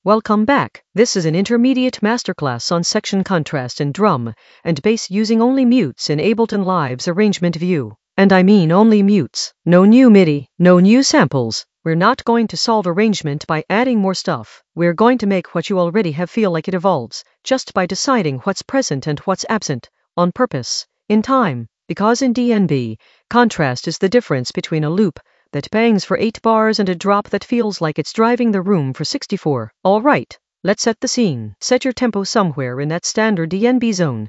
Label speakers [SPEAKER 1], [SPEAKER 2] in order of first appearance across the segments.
[SPEAKER 1] Welcome back. This is an intermediate masterclass on section contrast in drum and bass using only mutes in Ableton Live's arrangement view. And I mean only mutes. No new MIDI, no new samples. We're not going to solve arrangement by adding more stuff. We're going to make what you already have feel like it evolves, just by deciding what's present and what's absent, on purpose, in time. Because in DnB, contrast is the difference between a loop that bangs for 8 bars and a drop that feels like it's driving the room for 64. Alright, let's set the scene. Set your tempo somewhere in that standard DnB zone,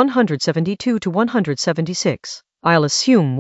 [SPEAKER 1] 172 to 176. I'll assume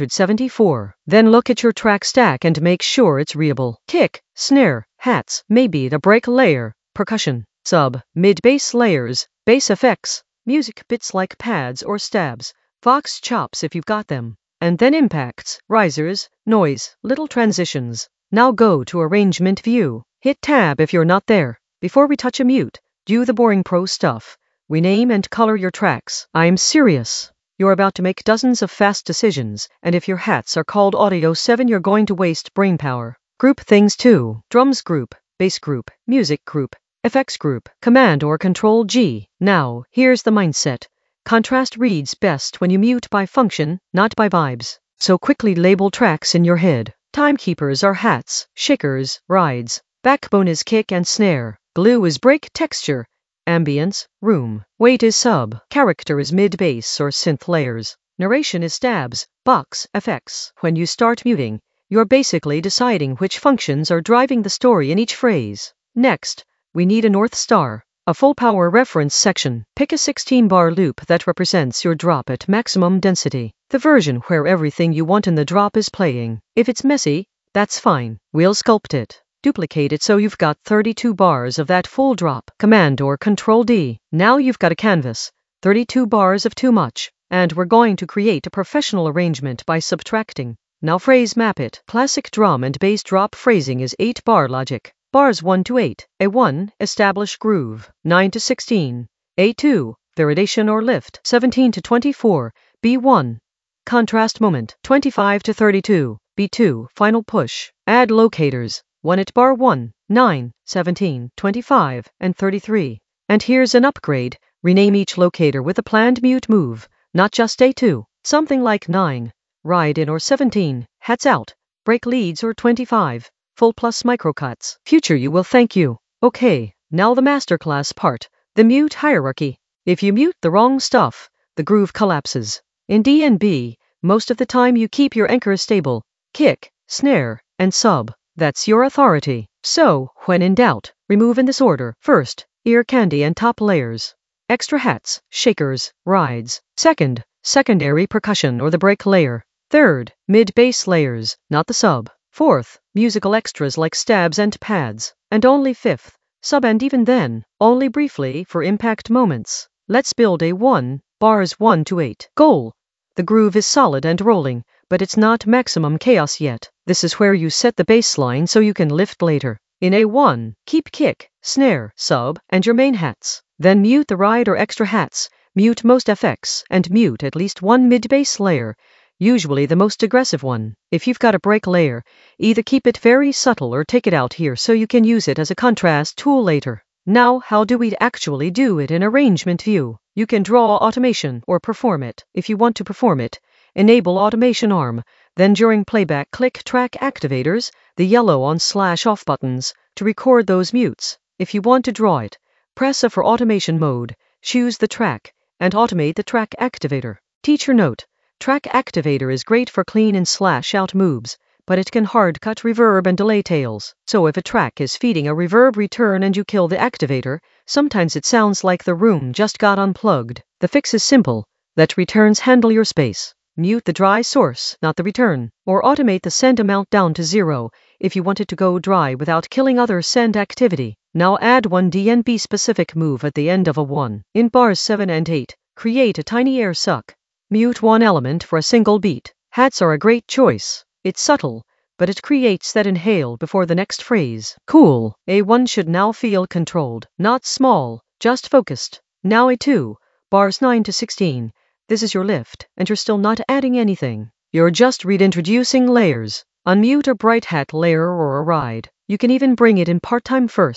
[SPEAKER 1] 174. Then look at your track stack and make sure it's readable. Kick, snare, hats, maybe the break layer, percussion, sub, mid-bass layers, bass effects, music bits like pads or stabs, vox chops if you've got them. And then impacts, risers, noise, little transitions. Now go to arrangement view. Hit tab if you're not there. Before we touch a mute, do the boring pro stuff. Rename and color your tracks. I'm serious. You're about to make dozens of fast decisions, and if your hats are called Audio 7, you're going to waste brain power. Group things too. Drums group, bass group, music group, effects group, Command or Control G. Now, here's the mindset. Contrast reads best when you mute by function, not by vibes. So quickly label tracks in your head. Timekeepers are hats, shakers, rides. Backbone is kick and snare. Glue is break texture. Ambience, room. Weight is sub. Character is mid-bass or synth layers. Narration is stabs, box, effects. When you start muting, you're basically deciding which functions are driving the story in each phrase. Next, we need a North Star. A full power reference section. Pick a 16-bar loop that represents your drop at maximum density. The version where everything you want in the drop is playing. If it's messy, that's fine. We'll sculpt it. Duplicate it so you've got 32 bars of that full drop. Command or Control D. Now you've got a canvas. 32 bars of too much. And we're going to create a professional arrangement by subtracting. Now phrase map it. Classic drum and bass drop phrasing is 8-bar logic. Bars 1 to 8. A1, establish groove. 9 to 16. A2, variation or lift. 17 to 24. B1, contrast moment. 25 to 32. B2, final push. Add locators. 1 at bar 1, 9, 17, 25, and 33. And here's an upgrade. Rename each locator with a planned mute move, not just A2. Something like 9, ride in, or 17, hats out, break leads, or 25. Full plus microcuts. Future you will thank you. Okay, now the masterclass part, the mute hierarchy. If you mute the wrong stuff, the groove collapses. In DnB, most of the time you keep your anchor stable. Kick, snare, and sub. That's your authority. So, when in doubt, remove in this order. First, ear candy and top layers. Extra hats, shakers, rides. Second, secondary percussion or the break layer. Third, mid-bass layers, not the sub. Fourth, musical extras like stabs and pads. And only fifth, sub, and even then, only briefly for impact moments. Let's build A1, bars 1 to 8. Goal. The groove is solid and rolling, but it's not maximum chaos yet. This is where you set the baseline so you can lift later. In A1, keep kick, snare, sub, and your main hats. Then mute the ride or extra hats, mute most effects, and mute at least one mid-bass layer, usually the most aggressive one. If you've got a break layer, either keep it very subtle or take it out here so you can use it as a contrast tool later. Now, how do we actually do it in arrangement view? You can draw automation or perform it. If you want to perform it, enable automation arm. Then during playback, click track activators, the yellow on/off buttons, to record those mutes. If you want to draw it, press A for automation mode, choose the track, and automate the track activator. Teacher note. Track activator is great for clean in/out moves, but it can hard cut reverb and delay tails. So if a track is feeding a reverb return and you kill the activator, sometimes it sounds like the room just got unplugged. The fix is simple. Let returns handle your space. Mute the dry source, not the return, or automate the send amount down to 0 if you want it to go dry without killing other send activity. Now add one DnB specific move at the end of A1. In bars 7 and 8, create a tiny air suck. Mute one element for a single beat. Hats are a great choice. It's subtle, but it creates that inhale before the next phrase. Cool. A1 should now feel controlled, not small, just focused. Now A2, bars 9 to 16. This is your lift, and you're still not adding anything. You're just reintroducing layers. Unmute a bright hat layer or a ride. You can even bring it in part-time first,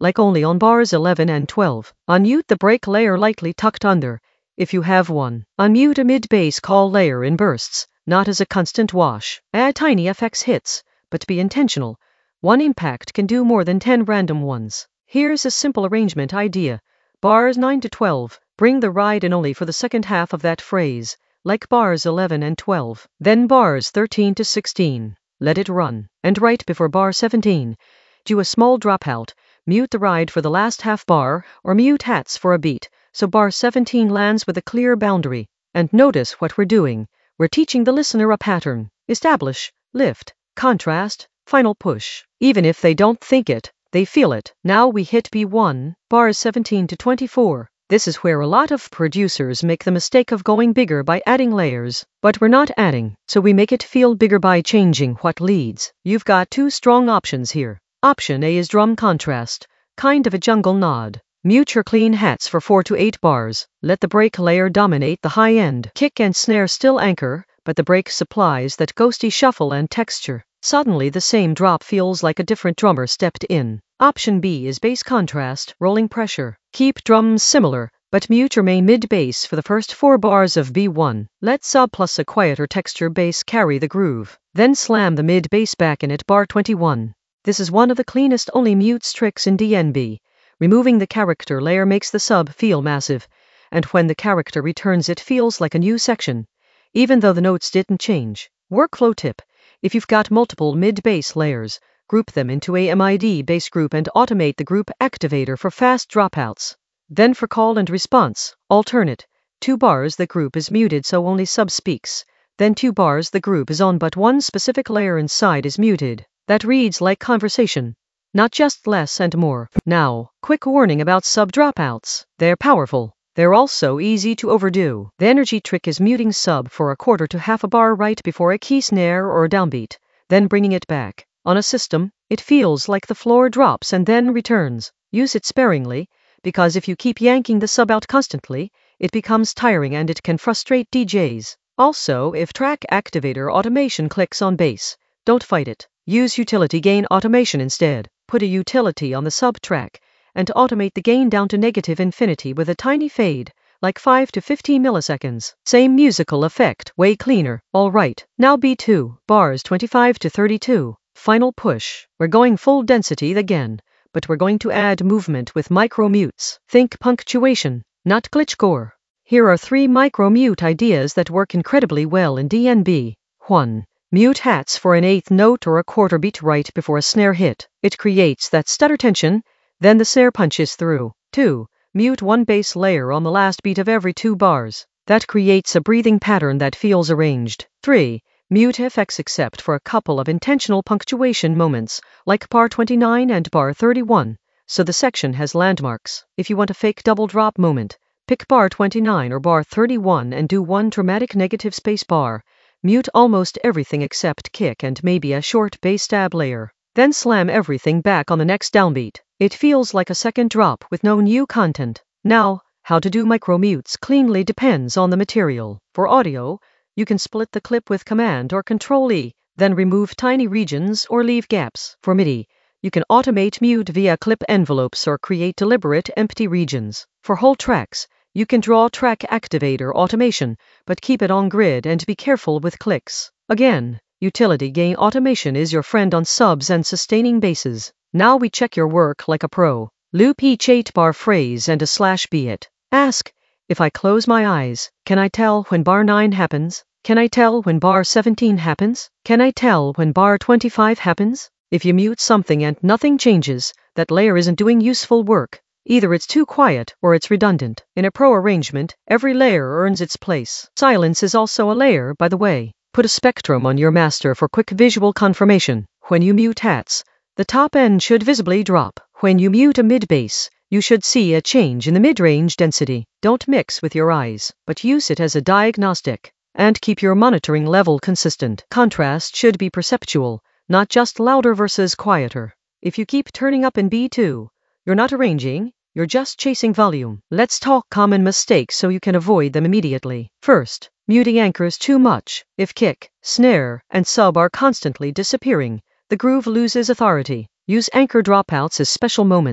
[SPEAKER 1] like only on bars 11 and 12. Unmute the break layer lightly tucked under, if you have one. Unmute a mid-bass call layer in bursts, not as a constant wash. Add tiny FX hits, but be intentional. One impact can do more than 10 random ones. Here's a simple arrangement idea. Bars 9 to 12, bring the ride in only for the second half of that phrase, like bars 11 and 12. Then bars 13 to 16, let it run. And right before bar 17, do a small dropout, mute the ride for the last half bar, or mute hats for a beat, so bar 17 lands with a clear boundary. And notice what we're doing. We're teaching the listener a pattern. Establish, lift, contrast, final push. Even if they don't think it, they feel it. Now we hit B1, bars 17 to 24. This is where a lot of producers make the mistake of going bigger by adding layers. But we're not adding, so we make it feel bigger by changing what leads. You've got two strong options here. Option A is drum contrast, kind of a jungle nod. Mute your clean hats for 4 to 8 bars. Let the break layer dominate the high end. Kick and snare still anchor, but the break supplies that ghosty shuffle and texture. Suddenly the same drop feels like a different drummer stepped in. Option B is bass contrast, rolling pressure. Keep drums similar, but mute your main mid-bass for the first 4 bars of B1. Let sub plus a quieter texture bass carry the groove. Then slam the mid-bass back in at bar 21. This is one of the cleanest only mutes tricks in DnB. Removing the character layer makes the sub feel massive, and when the character returns it feels like a new section, even though the notes didn't change. Workflow tip: if you've got multiple mid-bass layers, group them into a MID bass group and automate the group activator for fast dropouts. Then for call and response, alternate. 2 bars the group is muted so only sub speaks, then 2 bars the group is on but one specific layer inside is muted. That reads like conversation, not just less and more. Now, quick warning about sub dropouts. They're powerful. They're also easy to overdo. The energy trick is muting sub for a quarter to half a bar right before a key snare or a downbeat, then bringing it back. On a system, it feels like the floor drops and then returns. Use it sparingly, because if you keep yanking the sub out constantly, it becomes tiring and it can frustrate DJs. Also, if track activator automation clicks on bass, don't fight it. Use utility gain automation instead. Put a utility on the sub track and automate the gain down to negative infinity with a tiny fade, like 5 to 15 milliseconds. Same musical effect, way cleaner. Alright, now B2, bars 25 to 32. Final push. We're going full density again, but we're going to add movement with micro mutes. Think punctuation, not glitchcore. Here are 3 micro mute ideas that work incredibly well in DnB. 1. Mute hats for an 8th note or a quarter beat right before a snare hit. It creates that stutter tension, then the snare punches through. 2. Mute one bass layer on the last beat of every 2 bars. That creates a breathing pattern that feels arranged. 3. Mute FX except for a couple of intentional punctuation moments, like bar 29 and bar 31, so the section has landmarks. If you want a fake double drop moment, pick bar 29 or bar 31 and do one dramatic negative space bar. Mute almost everything except kick and maybe a short bass stab layer. Then slam everything back on the next downbeat. It feels like a second drop with no new content. Now, how to do micro mutes cleanly depends on the material. For audio, you can split the clip with Command or Control-E, then remove tiny regions or leave gaps. For MIDI, you can automate mute via clip envelopes or create deliberate empty regions. For whole tracks, you can draw track activator automation, but keep it on grid and be careful with clicks. Again, utility gain automation is your friend on subs and sustaining basses. Now we check your work like a pro. Loop each 8-bar phrase and a /B it. Ask, if I close my eyes, can I tell when bar 9 happens? Can I tell when bar 17 happens? Can I tell when bar 25 happens? If you mute something and nothing changes, that layer isn't doing useful work. Either it's too quiet or it's redundant. In a pro arrangement, every layer earns its place. Silence is also a layer, by the way. Put a spectrum on your master for quick visual confirmation. When you mute hats, the top end should visibly drop. When you mute a mid-bass, you should see a change in the mid-range density. Don't mix with your eyes, but use it as a diagnostic. And keep your monitoring level consistent. Contrast should be perceptual, not just louder versus quieter. If you keep turning up in B2, you're not arranging, you're just chasing volume. Let's talk common mistakes so you can avoid them immediately. First, muting anchors too much. If kick, snare, and sub are constantly disappearing, the groove loses authority. Use anchor dropouts as special moments,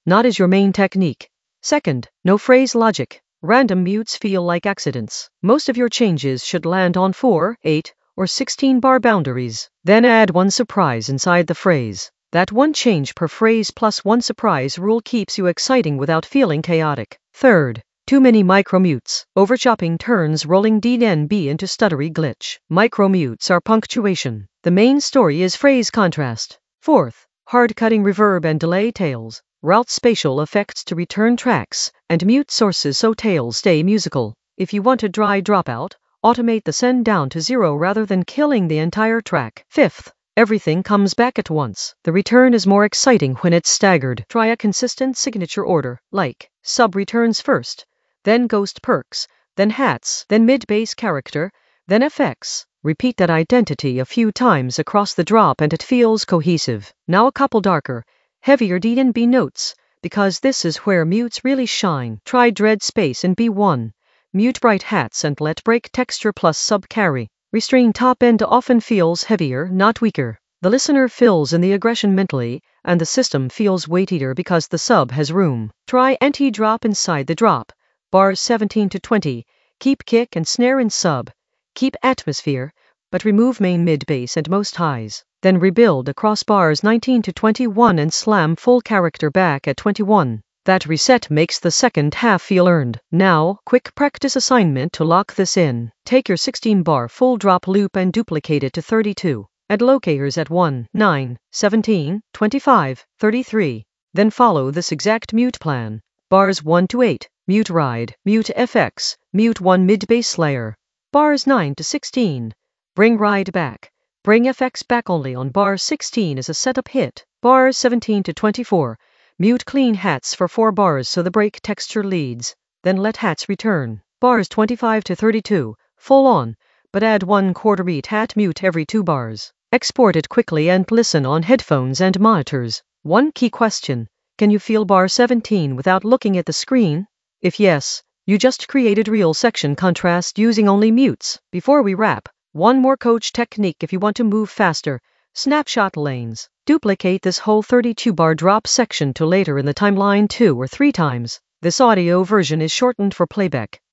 [SPEAKER 1] not as your main technique. Second, no phrase logic. Random mutes feel like accidents. Most of your changes should land on 4, 8, or 16 bar boundaries. Then add one surprise inside the phrase. That one change per phrase plus one surprise rule keeps you exciting without feeling chaotic. Third, too many micromutes. Overchopping turns rolling DNB into stuttery glitch. Micromutes are punctuation. The main story is phrase contrast. Fourth, hard-cutting reverb and delay tails. Route spatial effects to return tracks, and mute sources so tails stay musical. If you want a dry dropout, automate the send down to 0 rather than killing the entire track. Fifth, everything comes back at once. The return is more exciting when it's staggered. Try a consistent signature order, like sub returns first, then ghost perks, then hats, then mid-bass character, then FX. Repeat that identity a few times across the drop and it feels cohesive. Now a couple darker, heavier DNB notes, because this is where mutes really shine. Try dread space in B1. Mute bright hats and let break texture plus sub carry. Restrain top end often feels heavier, not weaker. The listener fills in the aggression mentally, and the system feels weightier because the sub has room. Try anti-drop inside the drop. Bars 17 to 20. Keep kick and snare in sub. Keep atmosphere, but remove main mid-bass and most highs. Then rebuild across bars 19 to 21 and slam full character back at 21. That reset makes the second half feel earned. Now, quick practice assignment to lock this in. Take your 16-bar full drop loop and duplicate it to 32. Add locators at 1, 9, 17, 25, 33. Then follow this exact mute plan. Bars 1 to 8, mute ride, mute FX, mute 1 mid-bass layer. Bars 9 to 16, bring ride back. Bring FX back only on bar 16 as a setup hit. Bars 17 to 24, mute clean hats for 4 bars so the break texture leads. Then let hats return. Bars 25 to 32, full on, but add 1/4 beat hat mute every 2 bars. Export it quickly and listen on headphones and monitors. One key question: can you feel bar 17 without looking at the screen? If yes, you just created real section contrast using only mutes. Before we wrap, one more coach technique if you want to move faster. Snapshot lanes. Duplicate this whole 32-bar drop section to later in the timeline 2 or 3 times. This audio version is shortened for playback.